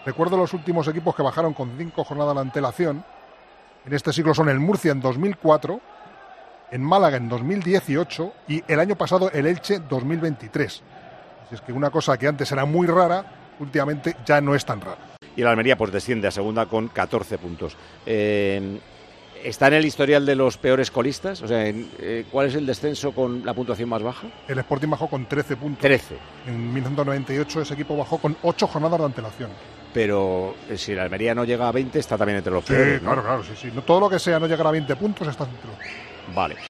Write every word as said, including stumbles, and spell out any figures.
Recuerdo los últimos equipos que bajaron con cinco jornadas de antelación. En este siglo son el Murcia en dos mil cuatro, en Málaga en dos mil dieciocho y el año pasado el Elche dos mil veintitrés. Así es que una cosa que antes era muy rara, últimamente ya no es tan rara. Y el Almería pues desciende a segunda con catorce puntos. Eh, ¿Está en el historial de los peores colistas? O sea, eh, ¿cuál es el descenso con la puntuación más baja? El Sporting bajó con trece puntos. trece. En mil novecientos noventa y ocho ese equipo bajó con ocho jornadas de antelación. Pero eh, si el Almería no llega a veinte, está también entre los Sí, peores, ¿no? claro, claro, sí, sí. No, todo lo que sea no llegar a veinte puntos está entre los... Vale.